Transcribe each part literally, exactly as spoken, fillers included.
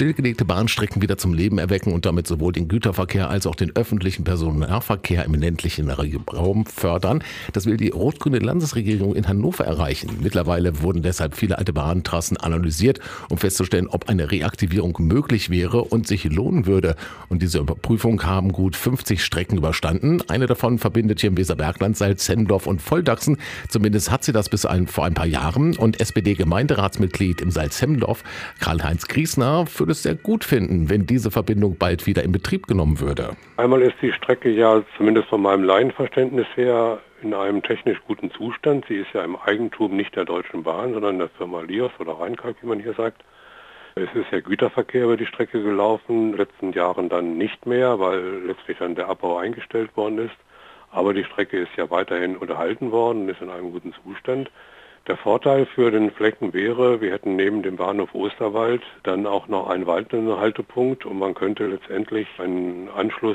stillgelegte Bahnstrecken wieder zum Leben erwecken und damit sowohl den Güterverkehr als auch den öffentlichen Personennahverkehr im ländlichen Raum fördern. Das will die rot-grüne Landesregierung in Hannover erreichen. Mittlerweile wurden deshalb viele alte Bahntrassen analysiert, um festzustellen, ob eine Reaktivierung möglich wäre und sich lohnen würde. Und diese Überprüfung haben gut fünfzig Strecken überstanden. Eine davon verbindet hier im Weserbergland Salzhemdorf und Volldaxen. Zumindest hat sie das bis ein, vor ein paar Jahren. Und S P D-Gemeinderatsmitglied im Salzhemdorf, Karl-Heinz Griesner, würde es sehr gut finden, wenn diese Verbindung bald wieder in Betrieb genommen würde. Einmal ist die Strecke ja zumindest von meinem Laienverständnis her in einem technisch guten Zustand. Sie ist ja im Eigentum nicht der Deutschen Bahn, sondern der Firma Lios oder Rheinkalk, wie man hier sagt. Es ist ja Güterverkehr über die Strecke gelaufen, in den letzten Jahren dann nicht mehr, weil letztlich dann der Abbau eingestellt worden ist. Aber die Strecke ist ja weiterhin unterhalten worden und ist in einem guten Zustand. Der Vorteil für den Flecken wäre, wir hätten neben dem Bahnhof Osterwald dann auch noch einen weiteren Haltepunkt und man könnte letztendlich einen Anschluss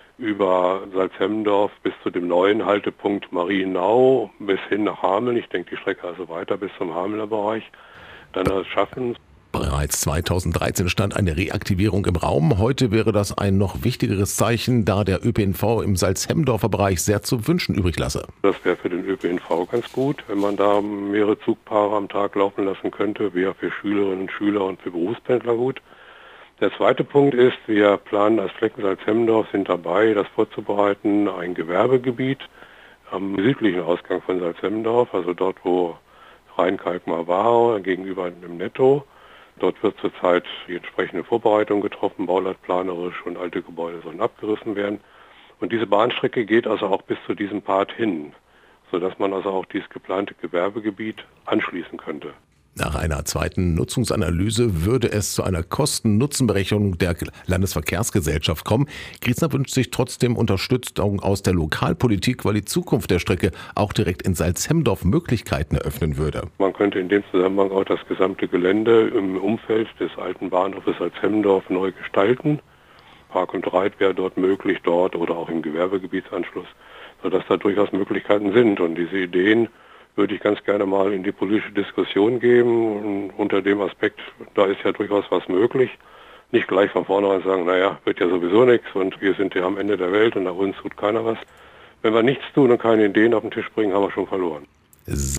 über Salzhemdorf bis zu dem neuen Haltepunkt Marienau bis hin nach Hameln, ich denke die Strecke also weiter bis zum Hamelner Bereich, dann das schaffen. Bereits zweitausenddreizehn stand eine Reaktivierung im Raum. Heute wäre das ein noch wichtigeres Zeichen, da der Ö P N V im Salzhemdorfer Bereich sehr zu wünschen übrig lasse. Das wäre für den Ö P N V ganz gut, wenn man da mehrere Zugpaare am Tag laufen lassen könnte. Wäre für Schülerinnen und Schüler und für Berufspendler gut. Der zweite Punkt ist, wir planen als Flecken Salzhemdorf, sind dabei, das vorzubereiten, ein Gewerbegebiet am südlichen Ausgang von Salzhemdorf, also dort, wo Rheinkalk mal war, gegenüber dem Netto. Dort wird zurzeit die entsprechende Vorbereitung getroffen, bauleitplanerisch, und alte Gebäude sollen abgerissen werden. Und diese Bahnstrecke geht also auch bis zu diesem Part hin, sodass man also auch dieses geplante Gewerbegebiet anschließen könnte. Nach einer zweiten Nutzungsanalyse würde es zu einer Kosten-Nutzen-Berechnung der Landesverkehrsgesellschaft kommen. Griesner wünscht sich trotzdem Unterstützung aus der Lokalpolitik, weil die Zukunft der Strecke auch direkt in Salzhemdorf Möglichkeiten eröffnen würde. Man könnte in dem Zusammenhang auch das gesamte Gelände im Umfeld des alten Bahnhofes Salzhemdorf neu gestalten. Park und Reit wäre dort möglich, dort oder auch im Gewerbegebietsanschluss, sodass da durchaus Möglichkeiten sind. Und diese Ideen würde ich ganz gerne mal in die politische Diskussion geben. Und unter dem Aspekt, da ist ja durchaus was möglich. Nicht gleich von vornherein sagen, naja, wird ja sowieso nichts und wir sind ja am Ende der Welt und nach uns tut keiner was. Wenn wir nichts tun und keine Ideen auf den Tisch bringen, haben wir schon verloren.